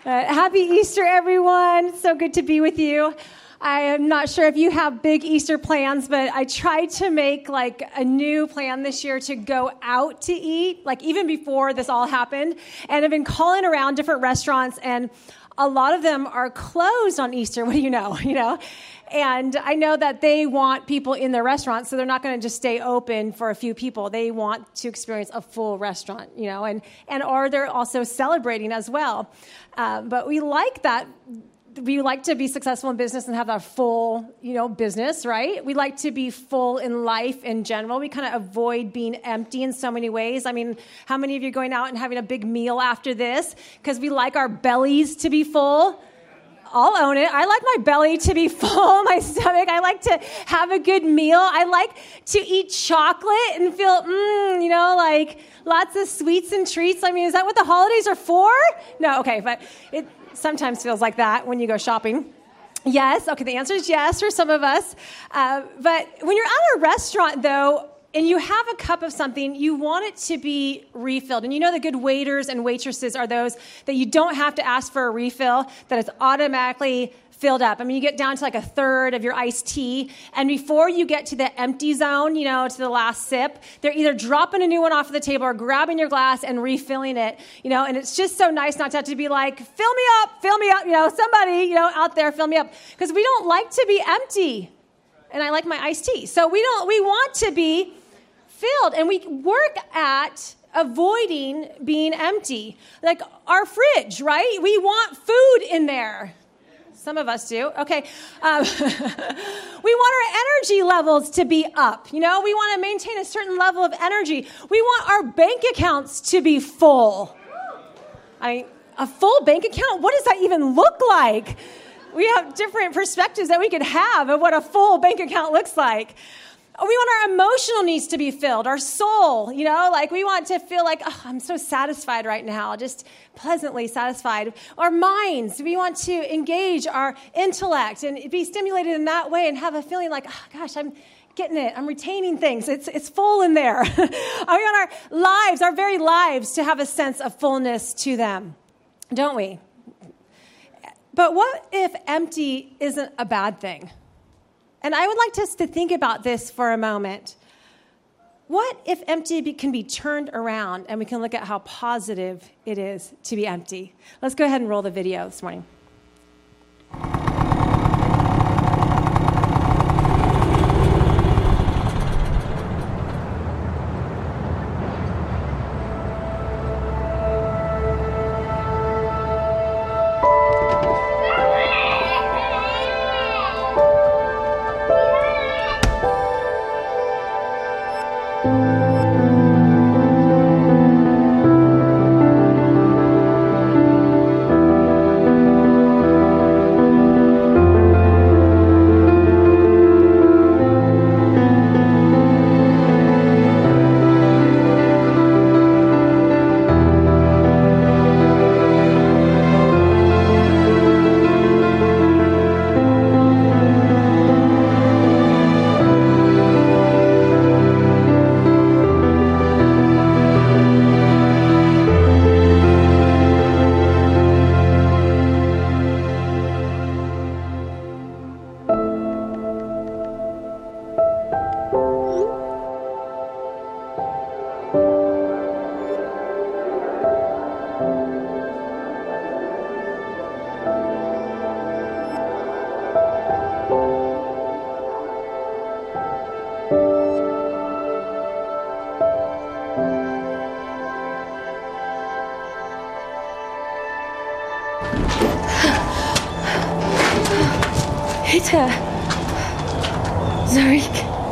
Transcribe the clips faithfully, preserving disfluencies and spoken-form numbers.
Uh, happy Easter, everyone. So good to be with you. I am not sure if you have big Easter plans, but I tried to make like a new plan this year to go out to eat, like even before this all happened. And I've been calling around different restaurants, and a lot of them are closed on Easter. What do you know? You know, and I know that they want people in their restaurants, so they're not going to just stay open for a few people. They want to experience a full restaurant, you know, and and or they're also celebrating as well. Uh, but we like that. We like to be successful in business and have a full, you know, business, right? We like to be full in life in general. We kind of avoid being empty in so many ways. I mean, how many of you are going out and having a big meal after this? Because we like our bellies to be full. I'll own it. I like my belly to be full, my stomach. I like to have a good meal. I like to eat chocolate and feel, mm, you know, like lots of sweets and treats. I mean, is that what the holidays are for? No, okay, but it sometimes feels like that when you go shopping. Yes, okay, the answer is yes for some of us. Uh, but when you're at a restaurant, though, and you have a cup of something, you want it to be refilled. And you know the good waiters and waitresses are those that you don't have to ask for a refill, that it's automatically filled up. I mean, you get down to like a third of your iced tea, and before you get to the empty zone, you know, to the last sip, they're either dropping a new one off of the table or grabbing your glass and refilling it, you know, and it's just so nice not to have to be like, fill me up, fill me up, you know, somebody, you know, out there, fill me up, because we don't like to be empty, and I like my iced tea. So we don't, we want to be filled, and we work at avoiding being empty. Like our fridge, right? We want food in there. Some of us do. Okay. Um, we want our energy levels to be up. You know, we want to maintain a certain level of energy. We want our bank accounts to be full. I mean, a full bank account? What does that even look like? We have different perspectives that we could have of what a full bank account looks like. We want our emotional needs to be filled, our soul, you know, like we want to feel like, oh, I'm so satisfied right now, just pleasantly satisfied. Our minds, we want to engage our intellect and be stimulated in that way and have a feeling like, oh, gosh, I'm getting it. I'm retaining things. It's it's full in there. We want our lives, our very lives, to have a sense of fullness to them, don't we? But what if empty isn't a bad thing? And I would like us to think about this for a moment. What if empty be, can be turned around and we can look at how positive it is to be empty? Let's go ahead and roll the video this morning. Peter. Zarek.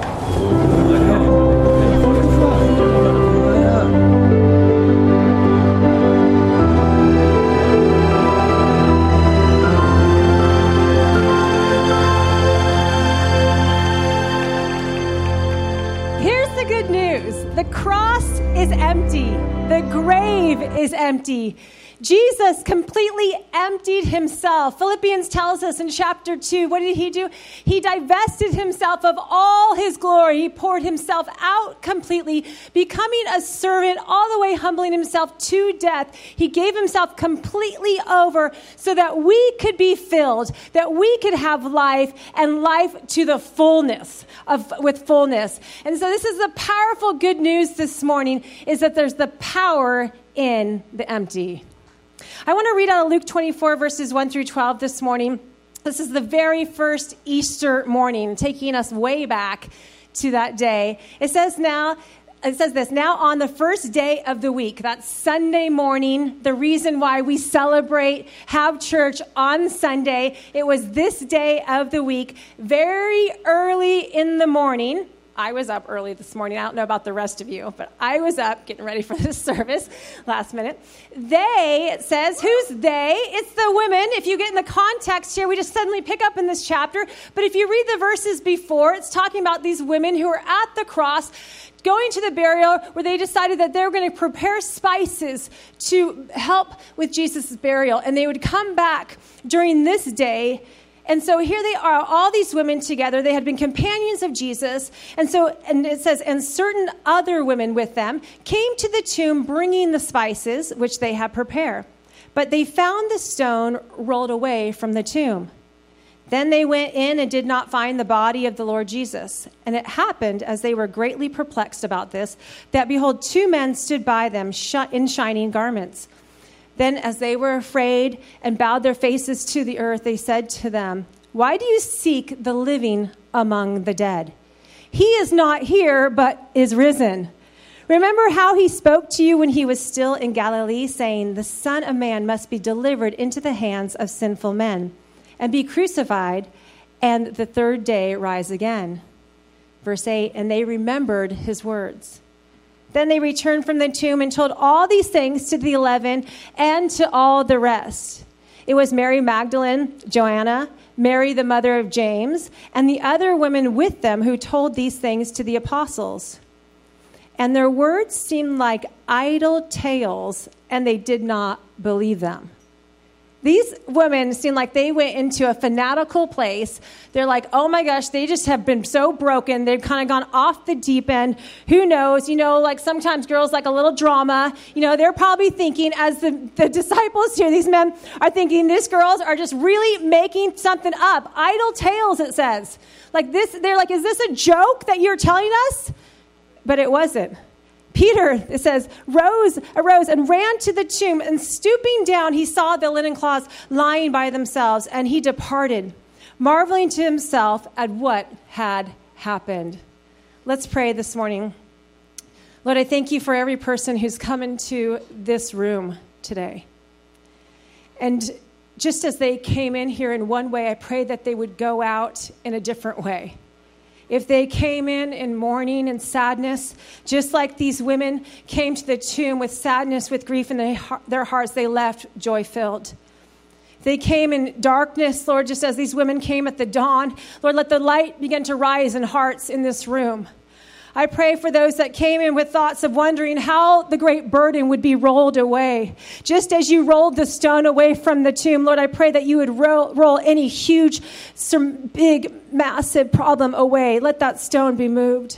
Here's the good news. The cross is empty. The grave is empty. Jesus completely emptied emptied himself. Philippians tells us in chapter two, what did he do? He divested himself of all his glory. He poured himself out completely, becoming a servant, all the way humbling himself to death. He gave himself completely over so that we could be filled, that we could have life and life to the fullness of with fullness. And so this is the powerful good news this morning, is that there's the power in the empty. I want to read out of Luke twenty-four, verses one through twelve this morning. This is the very first Easter morning, taking us way back to that day. It says now, it says this, now on the first day of the week, that's Sunday morning, the reason why we celebrate, have church on Sunday, it was this day of the week, very early in the morning. I was up early this morning. I don't know about the rest of you, but I was up getting ready for this service last minute. They, it says, who's they? It's the women. If you get in the context here, we just suddenly pick up in this chapter. But if you read the verses before, it's talking about these women who are at the cross, going to the burial where they decided that they were going to prepare spices to help with Jesus' burial. And they would come back during this day. And so here they are, all these women together. They had been companions of Jesus. And so, and it says, and certain other women with them came to the tomb bringing the spices which they had prepared. But they found the stone rolled away from the tomb. Then they went in and did not find the body of the Lord Jesus. And it happened, as they were greatly perplexed about this, that behold, two men stood by them in shining garments. Then as they were afraid and bowed their faces to the earth, they said to them, why do you seek the living among the dead? He is not here, but is risen. Remember how he spoke to you when he was still in Galilee, saying, the Son of Man must be delivered into the hands of sinful men and be crucified, and the third day rise again. Verse eight, and they remembered his words. Then they returned from the tomb and told all these things to the eleven and to all the rest. It was Mary Magdalene, Joanna, Mary the mother of James, and the other women with them who told these things to the apostles. And their words seemed like idle tales, and they did not believe them. These women seem like they went into a fanatical place. They're like, oh my gosh, they just have been so broken. They've kind of gone off the deep end. Who knows? You know, like sometimes girls like a little drama. You know, they're probably thinking, as the, the disciples here, these men are thinking, these girls are just really making something up. Idle tales, it says. Like this, they're like, is this a joke that you're telling us? But it wasn't. Peter, it says, rose, arose and ran to the tomb, and stooping down, he saw the linen cloths lying by themselves, and he departed, marveling to himself at what had happened. Let's pray this morning. Lord, I thank you for every person who's come into this room today. And just as they came in here in one way, I pray that they would go out in a different way. If they came in in mourning and sadness, just like these women came to the tomb with sadness, with grief in their hearts, they left joy-filled. They came in darkness, Lord, just as these women came at the dawn. Lord, let the light begin to rise in hearts in this room. I pray for those that came in with thoughts of wondering how the great burden would be rolled away. Just as you rolled the stone away from the tomb, Lord, I pray that you would roll, roll any huge, some big, massive problem away. Let that stone be moved.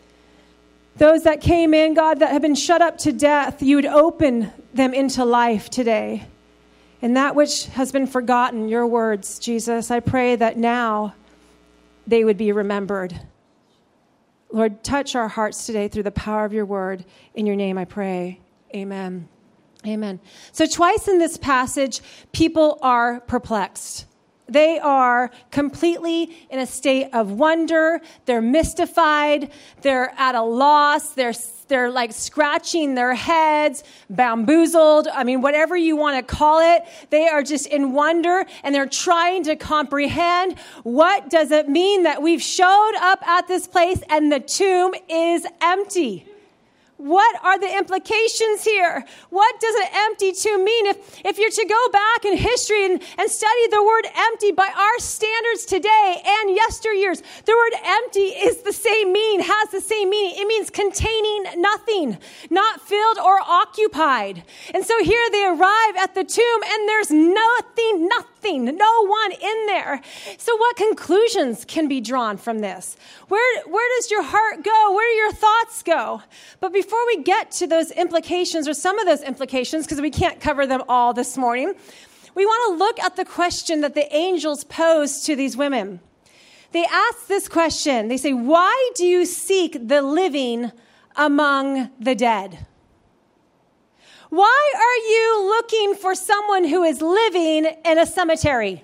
Those that came in, God, that have been shut up to death, you would open them into life today. And that which has been forgotten, your words, Jesus, I pray that now they would be remembered. Lord, touch our hearts today through the power of your word. In your name I pray. Amen. Amen. So twice in this passage, people are perplexed. They are completely in a state of wonder. They're mystified. They're at a loss. They're they're like scratching their heads, bamboozled. I mean, whatever you want to call it. They are just in wonder, and they're trying to comprehend, what does it mean that we've showed up at this place and the tomb is empty? What are the implications here? What does an empty tomb mean? If, if you're to go back in history and, and study the word empty by our standards today and yesteryears, the word empty is the same meaning, has the same meaning. It means containing nothing, not filled or occupied. And so here they arrive at the tomb and there's nothing, nothing, no one in there. So what conclusions can be drawn from this? Where, where does your heart go? Where do your thoughts go? But before Before we get to those implications, or some of those implications, because we can't cover them all this morning, we want to look at the question that the angels pose to these women. They ask this question. They say, why do you seek the living among the dead? Why are you looking for someone who is living in a cemetery?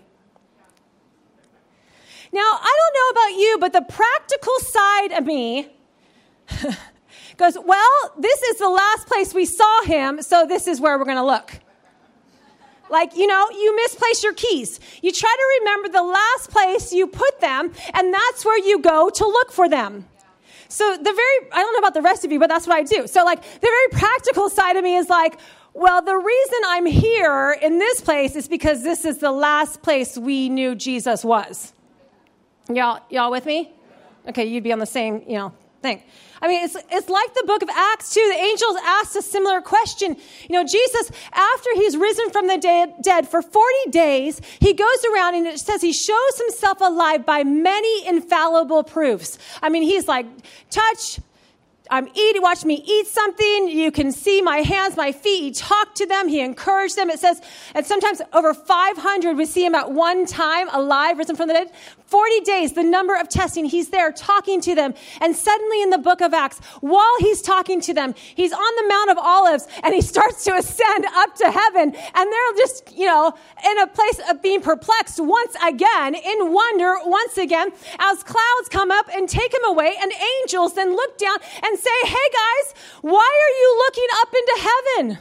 Now, I don't know about you, but the practical side of me goes, well, this is the last place we saw him, so this is where we're going to look. Like, you know, you misplace your keys. You try to remember the last place you put them, and that's where you go to look for them. So the very, I don't know about the rest of you, but that's what I do. So like the very practical side of me is like, well, the reason I'm here in this place is because this is the last place we knew Jesus was. Y'all, y'all with me? Okay, you'd be on the same, you know, thing. I mean, it's it's like the book of Acts too. The angels asked a similar question. You know, Jesus, after he's risen from the dead, dead for forty days, he goes around and it says he shows himself alive by many infallible proofs. I mean, he's like, touch, I'm eating, watch me eat something. You can see my hands, my feet. He talked to them. He encouraged them. It says, and sometimes over five hundred, we see him at one time alive, risen from the dead. forty days, the number of testing, he's there talking to them. And suddenly in the book of Acts, while he's talking to them, he's on the Mount of Olives and he starts to ascend up to heaven. And they're just, you know, in a place of being perplexed once again, in wonder once again, as clouds come up and take him away. And angels then look down and say, hey guys, why are you looking up into heaven?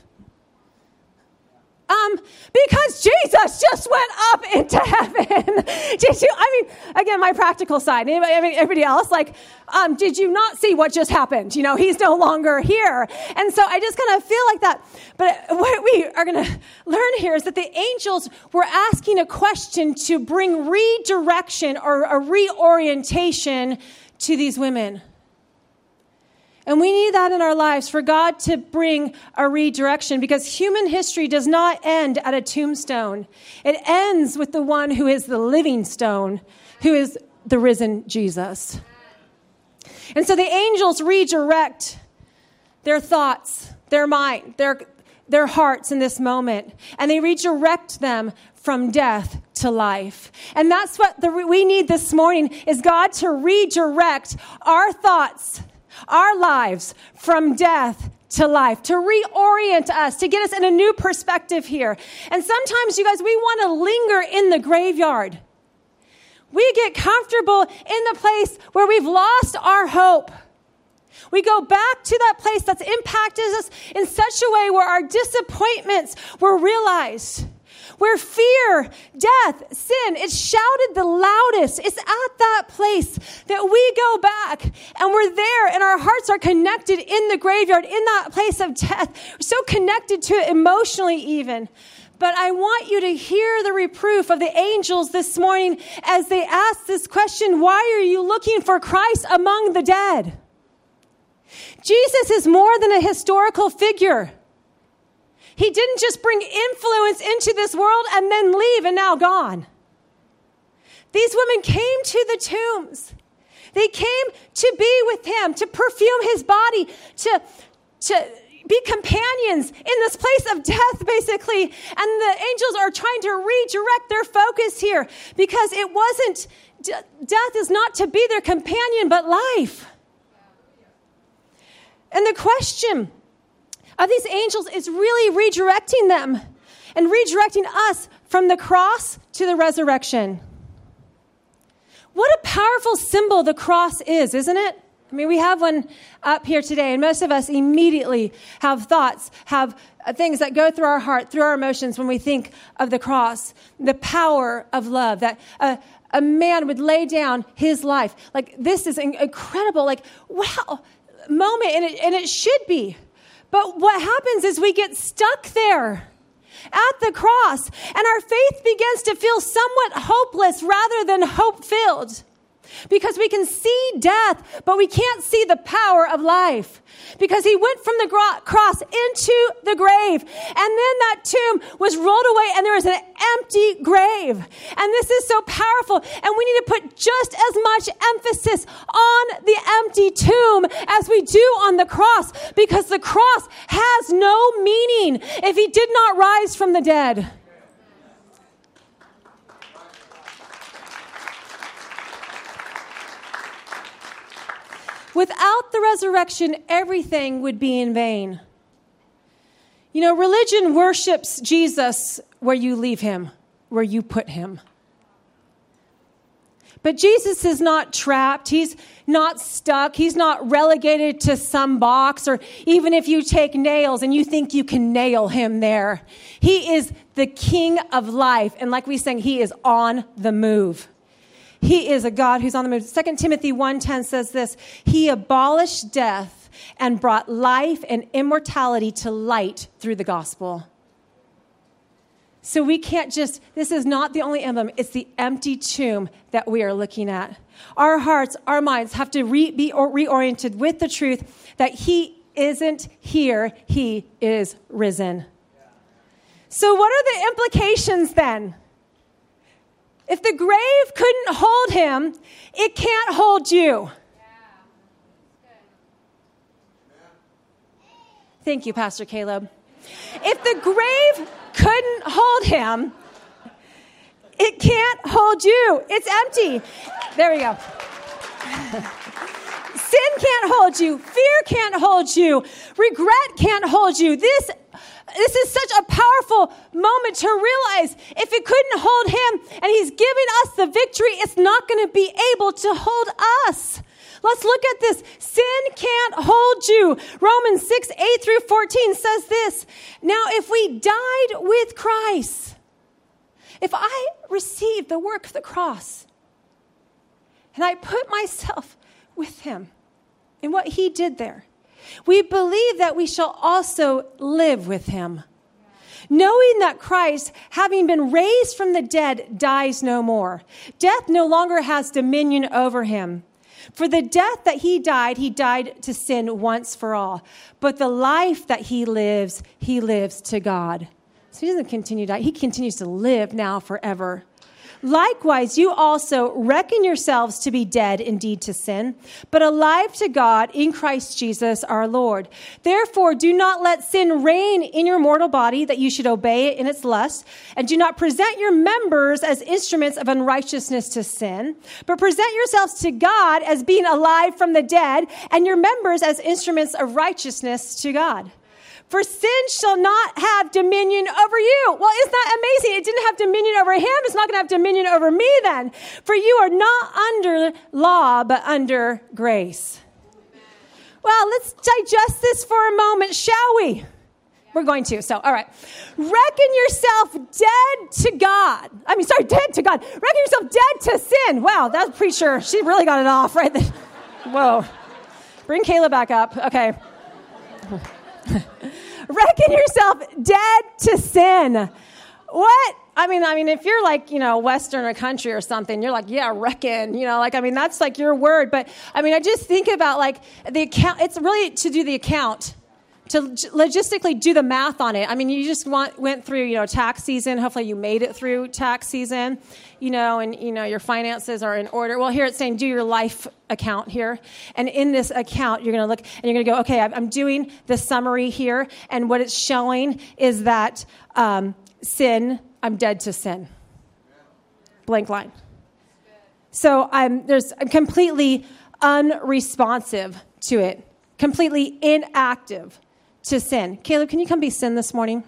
Um, because Jesus just went up into heaven. Did you, I mean, again, my practical side, anybody, everybody else, like, um, did you not see what just happened? You know, he's no longer here. And so I just kind of feel like that. But what we are going to learn here is that the angels were asking a question to bring redirection or a reorientation to these women. And we need that in our lives for God to bring a redirection, because human history does not end at a tombstone. It ends with the one who is the living stone, who is the risen Jesus. And so the angels redirect their thoughts, their mind, their, their hearts in this moment. And they redirect them from death to life. And that's what the, we need this morning, is God to redirect our thoughts, our lives from death to life, to reorient us, to get us in a new perspective here. And sometimes, you guys, we want to linger in the graveyard. We get comfortable in the place where we've lost our hope. We go back to that place that's impacted us in such a way where our disappointments were realized, where fear, death, sin, it's shouted the loudest. It's at that place that we go back and we're there and our hearts are connected in the graveyard, in that place of death. We're so connected to it emotionally even. But I want you to hear the reproof of the angels this morning as they ask this question, why are you looking for Christ among the dead? Jesus is more than a historical figure. He didn't just bring influence into this world and then leave and now gone. These women came to the tombs. They came to be with him, to perfume his body, to, to be companions in this place of death, basically. And the angels are trying to redirect their focus here, because it wasn't, death is not to be their companion, but life. And the question of these angels is really redirecting them and redirecting us from the cross to the resurrection. What a powerful symbol the cross is, isn't it? I mean, we have one up here today, and most of us immediately have thoughts, have things that go through our heart, through our emotions when we think of the cross, the power of love, that a, a man would lay down his life. Like, this is incredible. Like, wow. moment, and it, and it should be. But what happens is we get stuck there at the cross, and our faith begins to feel somewhat hopeless rather than hope-filled. Because we can see death, but we can't see the power of life. Because he went from the gro- cross into the grave. And then that tomb was rolled away and there was an empty grave. And this is so powerful. And we need to put just as much emphasis on the empty tomb as we do on the cross. Because the cross has no meaning if he did not rise from the dead. Without the resurrection, everything would be in vain. You know, religion worships Jesus where you leave him, where you put him. But Jesus is not trapped. He's not stuck. He's not relegated to some box, or even if you take nails and you think you can nail him there. He is the King of life. And like we sang, he is on the move. He is a God who's on the move. Second Timothy one ten says this, he abolished death and brought life and immortality to light through the gospel. So we can't just, this is not the only emblem, it's the empty tomb that we are looking at. Our hearts, our minds have to re, be reoriented with the truth that he isn't here, he is risen. So what are the implications then? If the grave couldn't hold him, it can't hold you. Thank you, Pastor Caleb. If the grave couldn't hold him, it can't hold you. It's empty. There we go. Sin can't hold you. Fear can't hold you. Regret can't hold you. This This is such a powerful moment to realize if it couldn't hold him and he's giving us the victory, it's not going to be able to hold us. Let's look at this. Sin can't hold you. Romans six, eight through fourteen says this. Now, if we died with Christ, if I received the work of the cross and I put myself with him in what he did there, we believe that we shall also live with him, knowing that Christ, having been raised from the dead, dies no more. Death no longer has dominion over him. For the death that he died, he died to sin once for all. But the life that he lives, he lives to God. So he doesn't continue to die. He continues to live now forever. Likewise, you also reckon yourselves to be dead indeed to sin, but alive to God in Christ Jesus our Lord. Therefore, do not let sin reign in your mortal body, that you should obey it in its lust, and do not present your members as instruments of unrighteousness to sin, but present yourselves to God as being alive from the dead, and your members as instruments of righteousness to God. For sin shall not have dominion over you. Well, isn't that amazing? It didn't have dominion over him. It's not going to have dominion over me then. For you are not under law, but under grace. Well, let's digest this for a moment, shall we? We're going to. So, all right. Reckon yourself dead to God. I mean, sorry, dead to God. Reckon yourself dead to sin. Wow, that preacher, she really got it off right there. Whoa. Bring Kayla back up. Okay. Reckon yourself dead to sin. What? I mean, I mean, if you're like, you know, Western or country or something, you're like, yeah, reckon, you know, like, I mean, that's like your word. But I mean, I just think about like the account. It's really to do the account, to logistically do the math on it. I mean, you just want, went through, you know, tax season. Hopefully you made it through tax season, you know, and, you know, your finances are in order. Well, here it's saying do your life account here. And in this account, you're going to look and you're going to go, okay, I'm doing the summary here. And what it's showing is that um, sin, I'm dead to sin. Blank line. So I'm, there's, I'm completely unresponsive to it, completely inactive to sin. Caleb, can you come be sin this morning?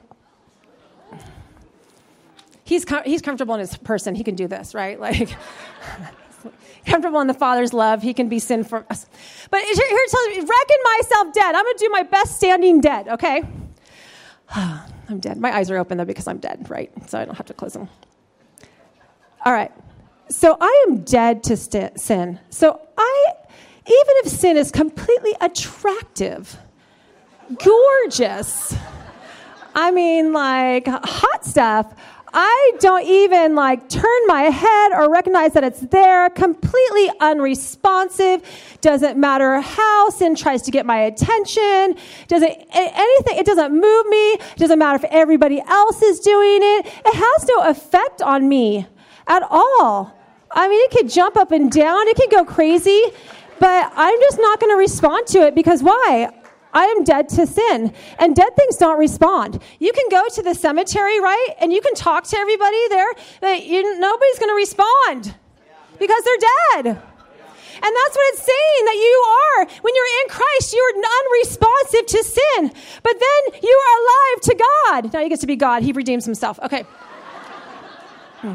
He's com- he's comfortable in his person. He can do this, right? Like, comfortable in the Father's love. He can be sin for us. But here, here it tells me, reckon myself dead. I'm going to do my best standing dead, okay? I'm dead. My eyes are open, though, because I'm dead, right? So I don't have to close them. All right. So I am dead to st- sin. So I, even if sin is completely attractive, gorgeous, I mean, like hot stuff, I don't even like turn my head or recognize that it's there, completely unresponsive, doesn't matter how sin tries to get my attention, doesn't anything, it doesn't move me, doesn't matter if everybody else is doing it, it has no effect on me at all. I mean, it could jump up and down, it could go crazy, but I'm just not going to respond to it because why? I am dead to sin, and dead things don't respond. You can go to the cemetery, right, and you can talk to everybody there, but you, nobody's going to respond because they're dead. And that's what it's saying, that you are. When you're in Christ, you're unresponsive to sin, but then you are alive to God. Now you get to be God. He redeems himself. Okay. hmm.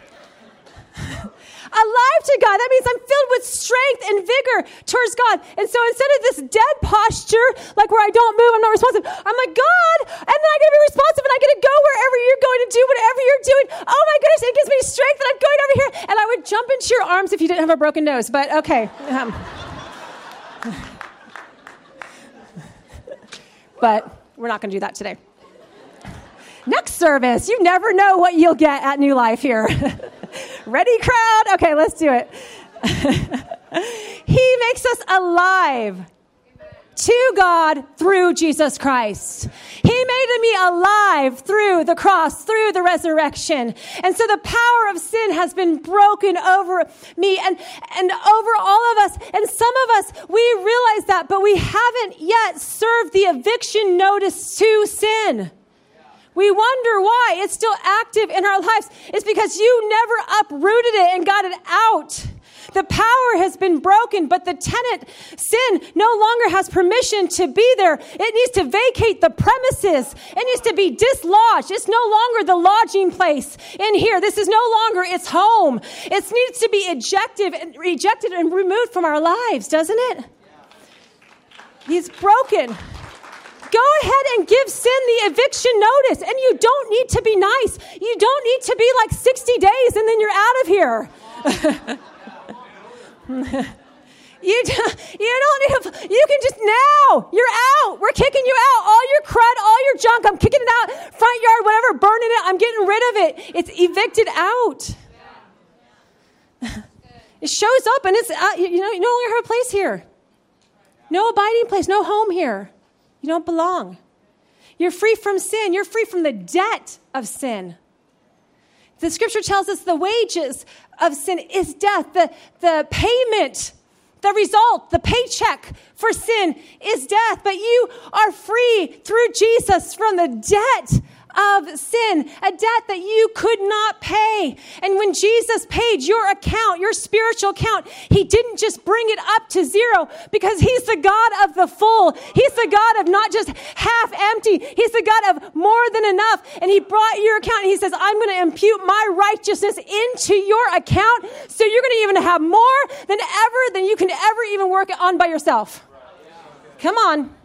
Alive to God. That means I'm filled with strength and vigor towards God. And so instead of this dead posture, like where I don't move, I'm not responsive, I'm like, God, and then I get to be responsive and I get to go wherever you're going to do whatever you're doing. Oh my goodness, it gives me strength that I'm going over here. And I would jump into your arms if you didn't have a broken nose, but okay. Um, but we're not going to do that today. Next service, you never know what you'll get at New Life here. Ready, crowd? Okay, let's do it. He makes us alive to God through Jesus Christ. He made me alive through the cross, through the resurrection. And so the power of sin has been broken over me and, and over all of us. And some of us, we realize that, but we haven't yet served the eviction notice to sin. We wonder why it's still active in our lives. It's because you never uprooted it and got it out. The power has been broken, but the tenant, sin, no longer has permission to be there. It needs to vacate the premises. It needs to be dislodged. It's no longer the lodging place in here. This is no longer its home. It needs to be ejected and rejected and removed from our lives, doesn't it? He's broken. Go ahead and give sin the eviction notice. And you don't need to be nice. You don't need to be like sixty days and then you're out of here. you, do, you don't need to, you can just now, you're out. We're kicking you out. All your crud, all your junk, I'm kicking it out. Front yard, whatever, burning it, I'm getting rid of it. It's evicted out. It shows up and it's, uh, you know, you no longer have a place here. No abiding place, no home here. You don't belong. You're free from sin. You're free from the debt of sin. The scripture tells us the wages of sin is death. The, the payment, the result, the paycheck for sin is death. But you are free through Jesus from the debt of sin, a debt that you could not pay. And when Jesus paid your account, your spiritual account, he didn't just bring it up to zero because he's the God of the full. He's the God of not just half empty. He's the God of more than enough. And he brought your account and he says, I'm going to impute my righteousness into your account. So you're going to even have more than ever than you can ever even work on by yourself. Come on.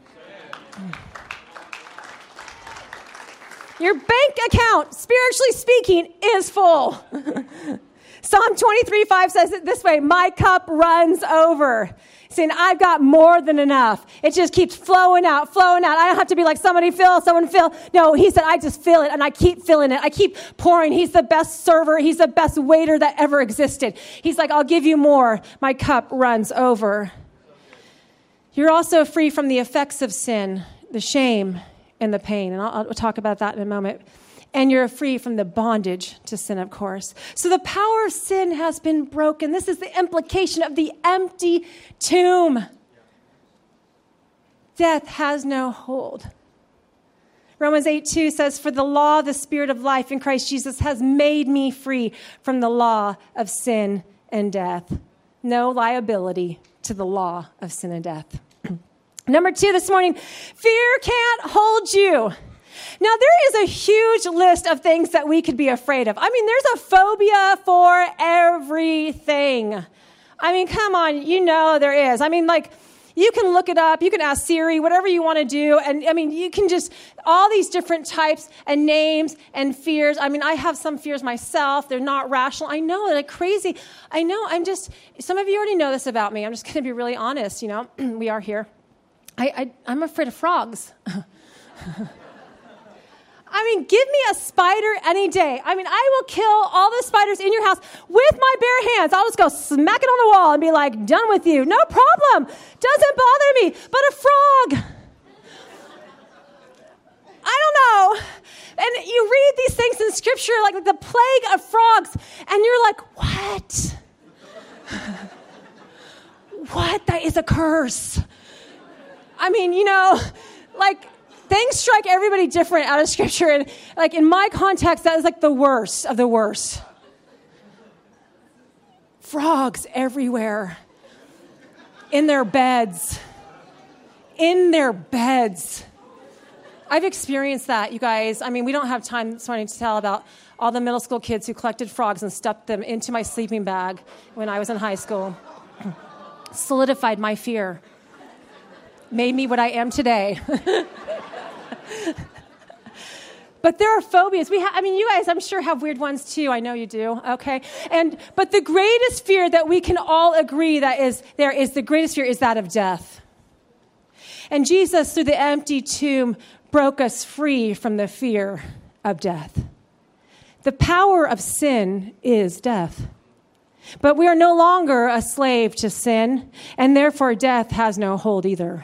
Your bank account, spiritually speaking, is full. Psalm twenty-three five says it this way, my cup runs over. Saying, I've got more than enough. It just keeps flowing out, flowing out. I don't have to be like, somebody fill, someone fill. No, he said, I just fill it, and I keep filling it. I keep pouring. He's the best server. He's the best waiter that ever existed. He's like, I'll give you more. My cup runs over. You're also free from the effects of sin, the shame, and the pain. And I'll, I'll talk about that in a moment. And you're free from the bondage to sin, of course. So the power of sin has been broken. This is the implication of the empty tomb. Death has no hold. Romans eight two says, for the law, the spirit of life in Christ Jesus has made me free from the law of sin and death. No liability to the law of sin and death. Number two this morning, fear can't hold you. Now, there is a huge list of things that we could be afraid of. I mean, there's a phobia for everything. I mean, come on, you know there is. I mean, like, You can look it up. You can ask Siri, whatever you want to do. And I mean, you can just, all these different types and names and fears. I mean, I have some fears myself. They're not rational. I know, they're crazy. I know, I'm just, some of you already know this about me. I'm just going to be really honest, you know. We are here. I, I, I'm afraid of frogs. I mean, give me a spider any day. I mean, I will kill all the spiders in your house with my bare hands. I'll just go smack it on the wall and be like, done with you. No problem. Doesn't bother me. But a frog, I don't know. And you read these things in Scripture, like, like the plague of frogs, and you're like, what? What? That is a curse. I mean, you know, like, things strike everybody different out of Scripture. And like in my context, that is like the worst of the worst. Frogs everywhere. In their beds. In their beds. I've experienced that, you guys. I mean, we don't have time this morning to tell about all the middle school kids who collected frogs and stuffed them into my sleeping bag when I was in high school. Solidified my fear. Made me what I am today. But there are phobias. We ha- I mean, you guys, I'm sure, have weird ones too. I know you do, okay? And but the greatest fear that we can all agree that is there is the greatest fear is that of death. And Jesus, through the empty tomb, broke us free from the fear of death. The power of sin is death. But we are no longer a slave to sin, and therefore death has no hold either.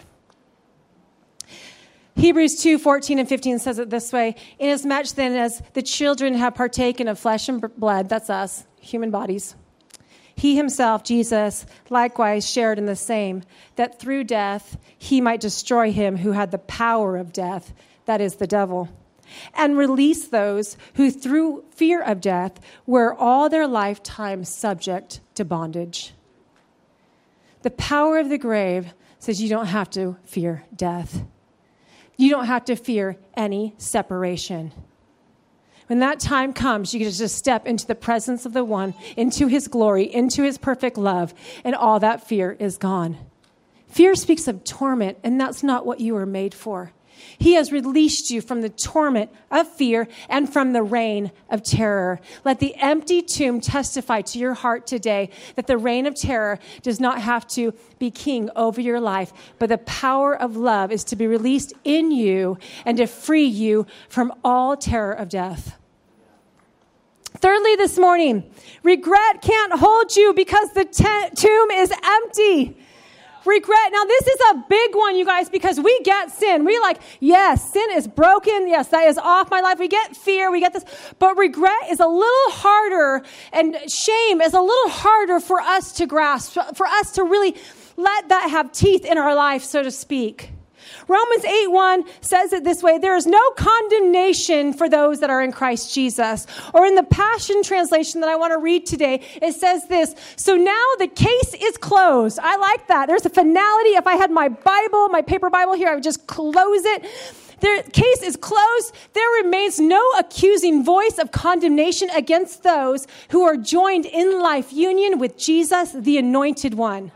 Hebrews two, fourteen and fifteen says it this way, inasmuch then as the children have partaken of flesh and blood, that's us, human bodies, he himself, Jesus, likewise shared in the same, that through death he might destroy him who had the power of death, that is the devil, and release those who through fear of death were all their lifetime subject to bondage. The power of the grave says you don't have to fear death. You don't have to fear any separation. When that time comes, you can just step into the presence of the one, into his glory, into his perfect love, and all that fear is gone. Fear speaks of torment, and that's not what you were made for. He has released you from the torment of fear and from the reign of terror. Let the empty tomb testify to your heart today that the reign of terror does not have to be king over your life, but the power of love is to be released in you and to free you from all terror of death. Thirdly, this morning, regret can't hold you because the te- tomb is empty. Regret. Now, this is a big one, you guys, because we get sin. We like, yes, sin is broken. Yes, that is off my life. We get fear. We get this. But regret is a little harder, and shame is a little harder for us to grasp, for us to really let that have teeth in our life, so to speak. Romans eight one says it this way, there is no condemnation for those that are in Christ Jesus. Or in the Passion Translation that I want to read today, it says this, so now the case is closed. I like that. There's a finality. If I had my Bible, my paper Bible here, I would just close it. The case is closed. There remains no accusing voice of condemnation against those who are joined in life union with Jesus, the Anointed One.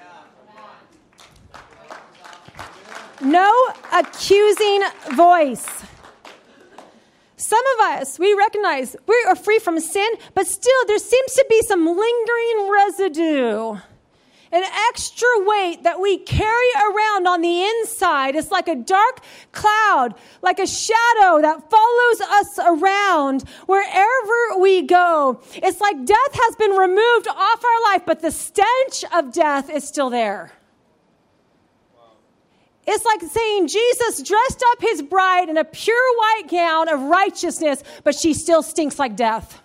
No accusing voice. Some of us, we recognize we are free from sin, but still there seems to be some lingering residue. An extra weight that we carry around on the inside. It's like a dark cloud, like a shadow that follows us around wherever we go. It's like death has been removed off our life, but the stench of death is still there. It's like saying Jesus dressed up his bride in a pure white gown of righteousness, but she still stinks like death.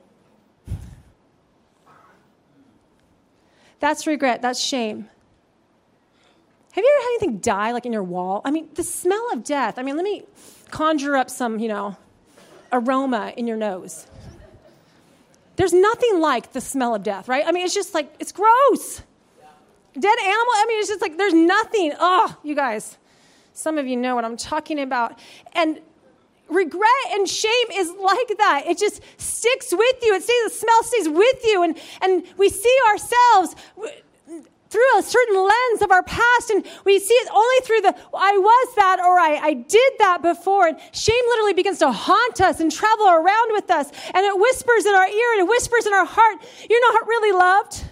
That's regret. That's shame. Have you ever had anything die like in your wall? I mean, the smell of death. I mean, let me conjure up some, you know, aroma in your nose. There's nothing like the smell of death, right? I mean, it's just like, it's gross. Dead animal, I mean, it's just like, there's nothing. Oh, you guys, some of you know what I'm talking about. And regret and shame is like that. It just sticks with you. It stays, the smell stays with you. And, and we see ourselves through a certain lens of our past, and we see it only through the, I was that, or I, I did that before. And shame literally begins to haunt us and travel around with us. And it whispers in our ear and it whispers in our heart, you're not really loved.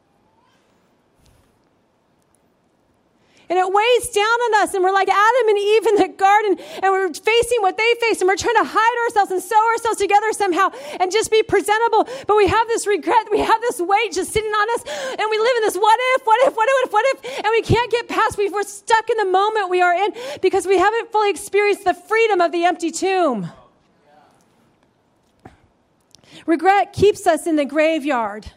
And it weighs down on us, and we're like Adam and Eve in the garden, and we're facing what they faced, and we're trying to hide ourselves and sew ourselves together somehow and just be presentable. But we have this regret, we have this weight just sitting on us, and we live in this what if, what if, what if, what if, and we can't get past, we're stuck in the moment we are in because we haven't fully experienced the freedom of the empty tomb. Regret keeps us in the graveyard,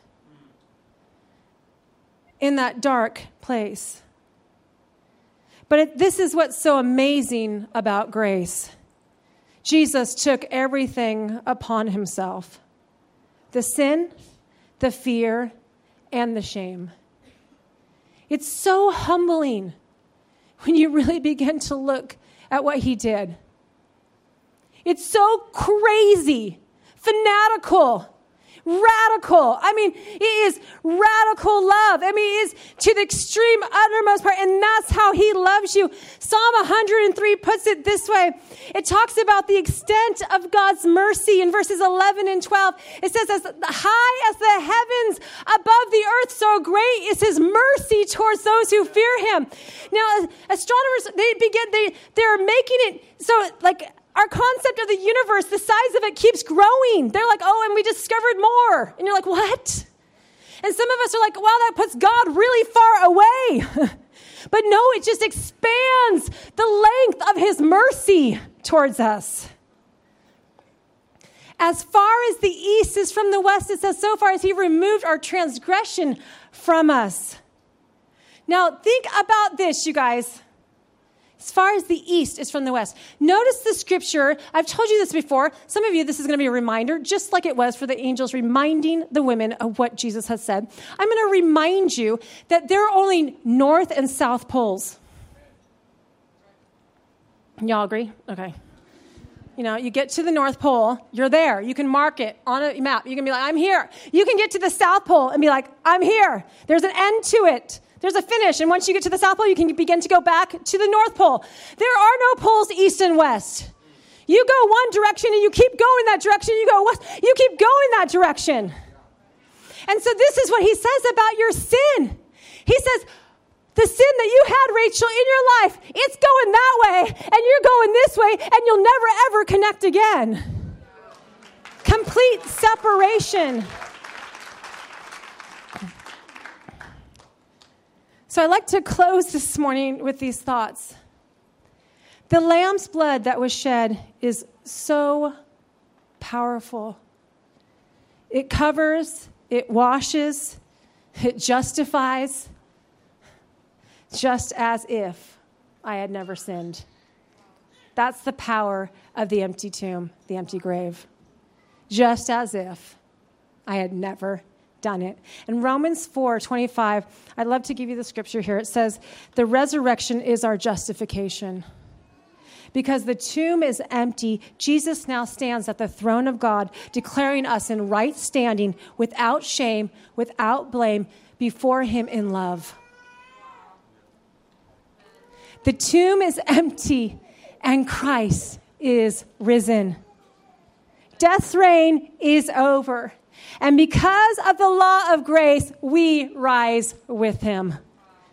in that dark place. But it, this is what's so amazing about grace. Jesus took everything upon himself. The sin, the fear, and the shame. It's so humbling when you really begin to look at what he did. It's so crazy, fanatical, radical. I mean, it is radical love. I mean, it is to the extreme uttermost part, and that's how he loves you. Psalm one hundred three puts it this way. It talks about the extent of God's mercy in verses eleven and twelve. It says, as high as the heavens above the earth, so great is his mercy towards those who fear him. Now, astronomers, they begin, they, they're making it so like, our concept of the universe, the size of it keeps growing. They're like, oh, and we discovered more. And you're like, what? And some of us are like, wow, that puts God really far away. But no, it just expands the length of his mercy towards us. As far as the east is from the west, it says, so far as he removed our transgression from us. Now, think about this, you guys. As far as the east is from the west. Notice the scripture. I've told you this before. Some of you, this is going to be a reminder, just like it was for the angels reminding the women of what Jesus has said. I'm going to remind you that there are only north and south poles. Y'all agree? Okay. You know, you get to the North Pole, you're there. You can mark it on a map. You can be like, I'm here. You can get to the South Pole and be like, I'm here. There's an end to it. There's a finish, and once you get to the South Pole, you can begin to go back to the North Pole. There are no poles east and west. You go one direction, and you keep going that direction. You go west. You keep going that direction. And so this is what he says about your sin. He says, the sin that you had, Rachel, in your life, it's going that way, and you're going this way, and you'll never, ever connect again. Complete separation. So I'd like to close this morning with these thoughts. The lamb's blood that was shed is so powerful. It covers, it washes, it justifies, just as if I had never sinned. That's the power of the empty tomb, the empty grave. Just as if I had never done it. In Romans four twenty-five, I'd love to give you the scripture here. It says, the resurrection is our justification. Because the tomb is empty, Jesus now stands at the throne of God, declaring us in right standing, without shame, without blame, before him in love. The tomb is empty, and Christ is risen. Death's reign is over. And because of the law of grace, we rise with him.